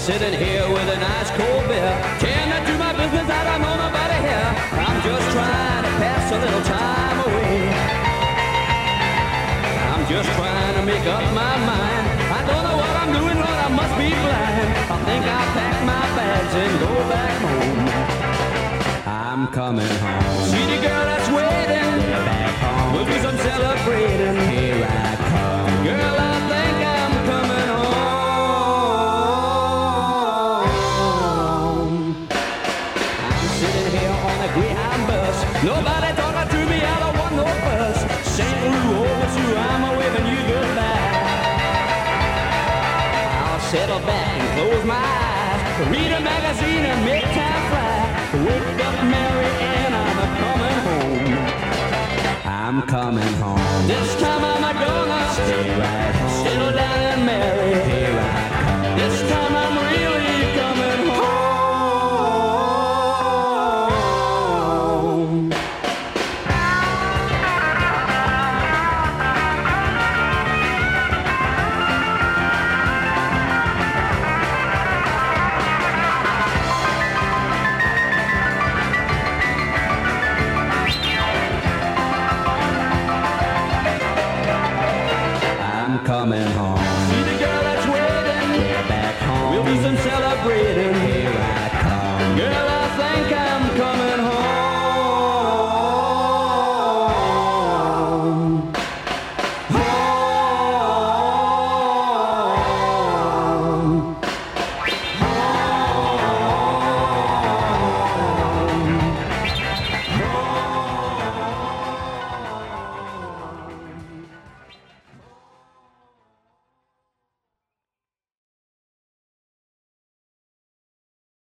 sitting here with a nice cold beer. Tend to my business, I don't know nobody here. I'm just trying to pass a little time away. I'm just trying to make up my mind. I don't know what I'm doing, Lord, I must be blind. I think I'll pack my bags and go back home. I'm coming home. See the girl that's waiting back home. We'll do some celebrating. Here I come. Girl, I think I'm coming home. I'm sitting here on a Greyhound bus. Nobody talking to me, I don't want no fuss. St. Louis over to I'm waving you goodbye. I'll settle back and close my eyes. Read a magazine and make time fly. Wake up, Mary, and I'm coming home. I'm coming home. This time I'm gonna stay right home. Settle down and marry. Here I come. This time I'm really coming home. Coming home.